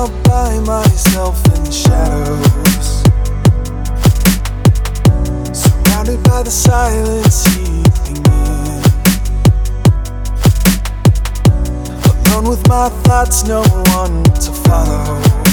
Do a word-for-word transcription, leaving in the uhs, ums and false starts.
all by myself in the shadows, surrounded by the silence seeping in, alone with my thoughts, no one to follow.